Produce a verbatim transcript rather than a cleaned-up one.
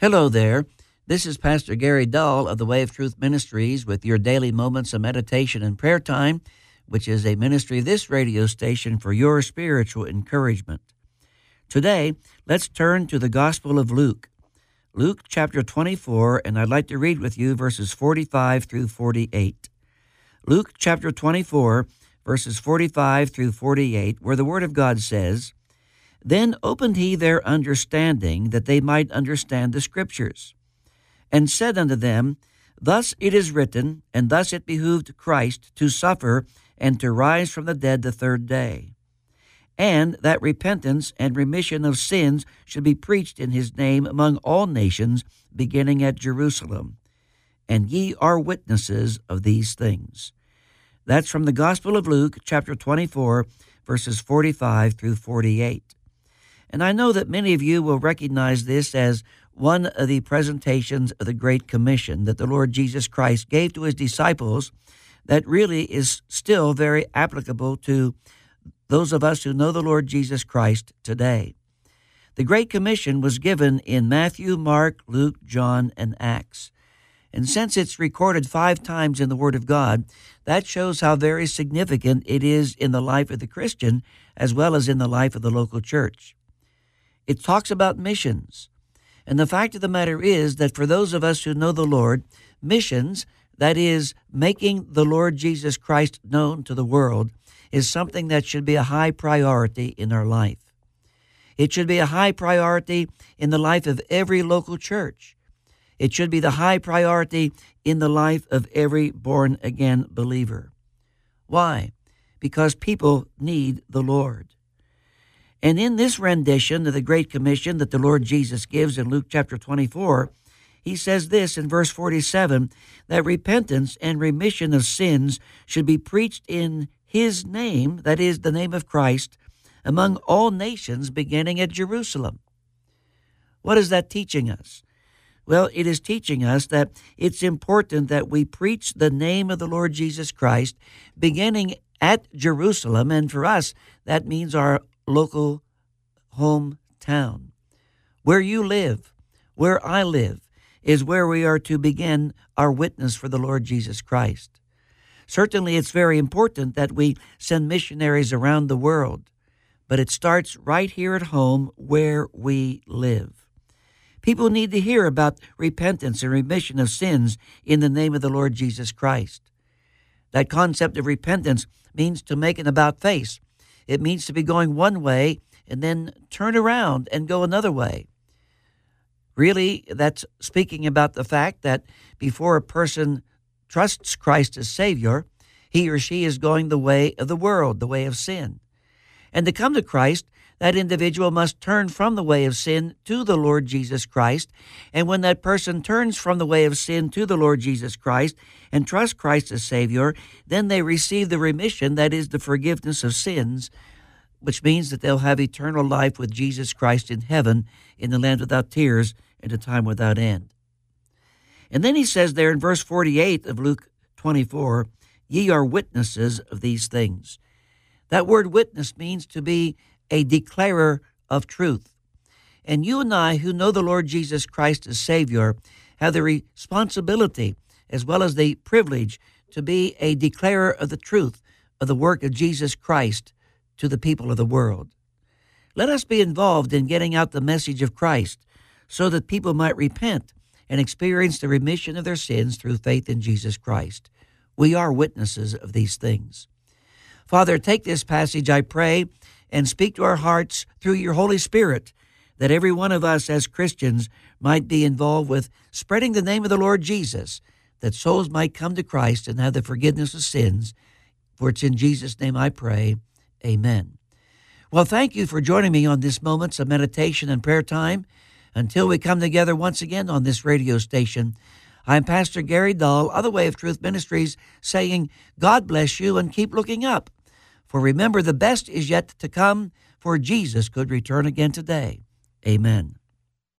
Hello there. This is Pastor Gary Dull of the Way of Truth Ministries with your daily moments of meditation and prayer time, which is a ministry of this radio station for your spiritual encouragement. Today, let's turn to the Gospel of Luke. Luke chapter twenty-four, and I'd like to read with you verses forty-five through forty-eight. Luke chapter twenty-four, verses forty-five through forty-eight, where the Word of God says, "Then opened he their understanding, that they might understand the Scriptures, and said unto them, Thus it is written, and thus it behooved Christ to suffer and to rise from the dead the third day, and that repentance and remission of sins should be preached in his name among all nations, beginning at Jerusalem. And ye are witnesses of these things." That's from the Gospel of Luke, chapter twenty-four, verses forty-five through forty-eight. And I know that many of you will recognize this as one of the presentations of the Great Commission that the Lord Jesus Christ gave to his disciples that really is still very applicable to those of us who know the Lord Jesus Christ today. The Great Commission was given in Matthew, Mark, Luke, John, and Acts. And since it's recorded five times in the Word of God, that shows how very significant it is in the life of the Christian as well as in the life of the local church. It talks about missions. And the fact of the matter is that for those of us who know the Lord, missions, that is, making the Lord Jesus Christ known to the world, is something that should be a high priority in our life. It should be a high priority in the life of every local church. It should be the high priority in the life of every born-again believer. Why? Because people need the Lord. And in this rendition of the Great Commission that the Lord Jesus gives in Luke chapter twenty-four, he says this in verse forty-seven, that repentance and remission of sins should be preached in his name, that is, the name of Christ, among all nations, beginning at Jerusalem. What is that teaching us? Well, it is teaching us that it's important that we preach the name of the Lord Jesus Christ, beginning at Jerusalem, and for us, that means our local hometown. Where you live, where I live, is where we are to begin our witness for the Lord Jesus Christ. Certainly, it's very important that we send missionaries around the world, but it starts right here at home where we live. People need to hear about repentance and remission of sins in the name of the Lord Jesus Christ. That concept of repentance means to make an about face. It means to be going one way and then turn around and go another way. Really, that's speaking about the fact that before a person trusts Christ as Savior, he or she is going the way of the world, the way of sin. And to come to Christ, that individual must turn from the way of sin to the Lord Jesus Christ. And when that person turns from the way of sin to the Lord Jesus Christ and trusts Christ as Savior, then they receive the remission, that is the forgiveness of sins, which means that they'll have eternal life with Jesus Christ in heaven, in the land without tears, and a time without end. And then he says there in verse forty-eight of Luke twenty-four, "Ye are witnesses of these things." That word witness means to be a declarer of truth. And you and I, who know the Lord Jesus Christ as Savior, have the responsibility as well as the privilege to be a declarer of the truth of the work of Jesus Christ to the people of the world. Let us be involved in getting out the message of Christ so that people might repent and experience the remission of their sins through faith in Jesus Christ. We are witnesses of these things. Father, take this passage, I pray, and speak to our hearts through your Holy Spirit, that every one of us as Christians might be involved with spreading the name of the Lord Jesus, that souls might come to Christ and have the forgiveness of sins. For it's in Jesus' name I pray. Amen. Well, thank you for joining me on this Moments of Meditation and Prayer Time. Until we come together once again on this radio station, I'm Pastor Gary Dull of the Way of Truth Ministries, saying, God bless you and keep looking up. For remember, the best is yet to come, for Jesus could return again today. Amen.